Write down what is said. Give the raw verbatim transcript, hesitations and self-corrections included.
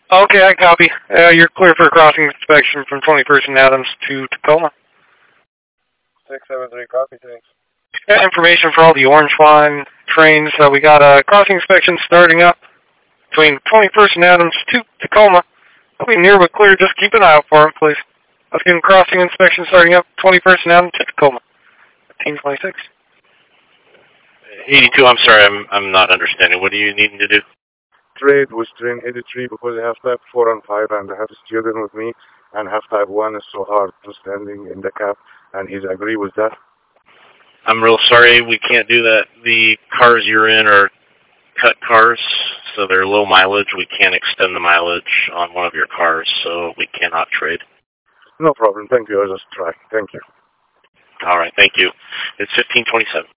Okay, I copy. Uh, you're clear for crossing inspection from twenty-first and Adams to Tacoma. six seven three, copy, thanks. Got information for all the Orange Line trains. Uh, we got a crossing inspection starting up between twenty-first and Adams to Tacoma. I'll be near but clear. Just keep an eye out for them, please. Let's get a crossing inspection starting up twenty-first and Adams to Tacoma. fifteen twenty-six. eighty-two, I'm sorry, I'm I'm not understanding. What are you needing to do? Trade with train eighty-three because I have type four and five and I have a student with me and have type one is so hard to standing in the cab and he's agree with that. I'm real sorry, we can't do that. The cars you're in are cut cars, so they're low mileage. We can't extend the mileage on one of your cars, so we cannot trade. No problem, thank you, I'll just try. Thank you. All right, thank you. It's fifteen twenty-seven.